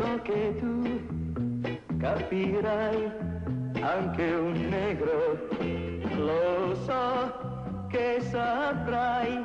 So che tu capirai, anche un negro, lo so che saprai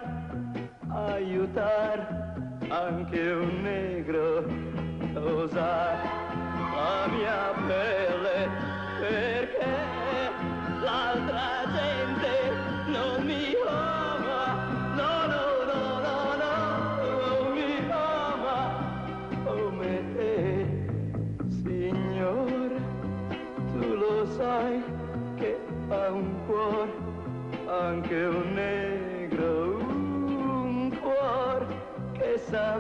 aiutar anche un negro, usa la mia pelle perché l'altra gente non mi ama, no, no, no, no, no, non mi ama come te, signore, tu lo sai che ha un cuore, anche un negro, un cuore che sa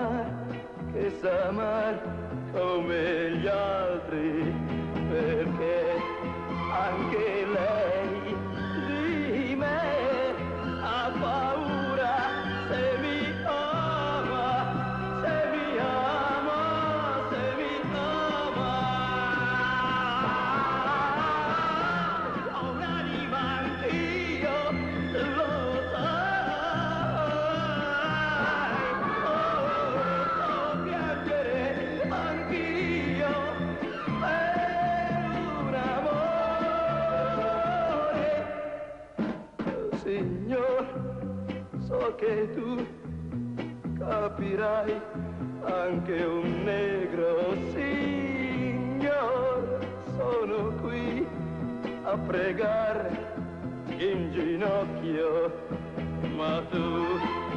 amar come gli altri, perché anche lei di me ha paura se mi ama, se mi ama, se mi ama. Ho un'anima anch'io, lo sai, so piangere anch'io per un amore. Signor, so che tu capirai, anche un negro, signor, sono qui a pregare in ginocchio, ma tu